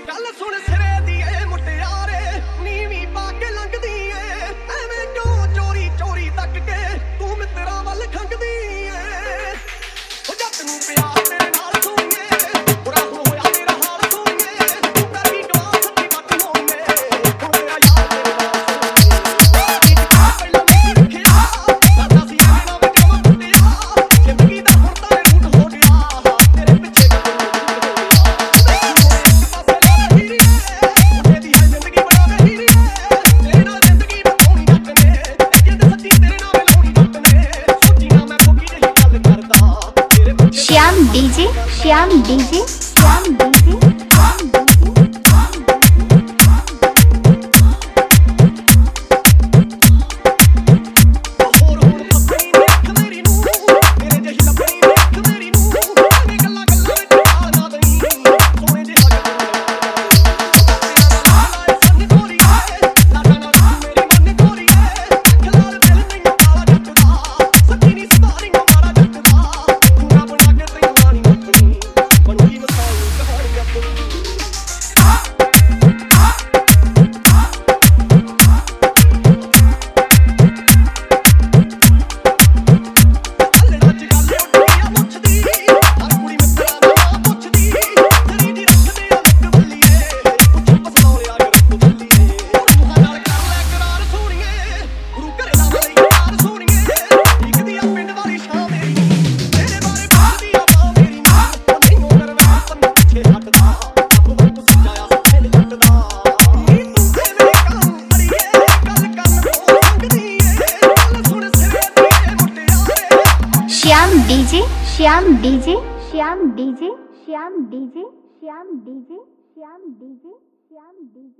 ਗੱਲ ਸੁਣ ਸਿਰੇ ਦੀ ਏ ਮੁਟਿਆਰੇ ਨੀਵੀਂ ਪਾ ਕੇ ਲੰਘਦੀ ਏ ਐਵੇਂ ਕਿਉਂ ਚੋਰੀ ਚੋਰੀ ਤੱਕ ਕੇ ਤੂੰ ਮਿੱਤਰਾਂ ਵੱਲ ਖੰਗਦੀ ਏ ਉਹ ਜੱਟ ਨੂੰ ਪਿਆਰ ਤੇਰੇ ਨਾਲ ਸੋਈਏ ਬੁਰਾ ਹੋਇਆ ਮੇਰਾ ਹਾਲ ਸੋਈਏ ਤੂੰ ਕਰ ਵੀ ਗਵਾ ਸੱਚੀ ਬਾਤ ਹੋਈਏ ਹੁਣ ਤੇਰਾ ਯਾਰ ਤੇਰੇ ਨਾਲ ਸੋਈਏ ਪਹਿਲਾਂ ਨਹੀਂ ਰੱਖਿਆ ਸਾਡਾ ਸੀ ਐਵੇਂ ਨਾ ਵਿਚਾਵਾ ਟੁੱਟਿਆ ਜ਼ਿੰਦਗੀ ਦਾ ਹੁਣ ਤਾਂ ਰੂਟ ਹੋ ਗਿਆ ਤੇਰੇ ਪਿੱਛੇ Shyam DJ Shyam DJ Shyam DJ Shyam DJ Shyam DJ Shyam DJ Shyam DJ Shyam DJ Shyam DJ Shyam DJ.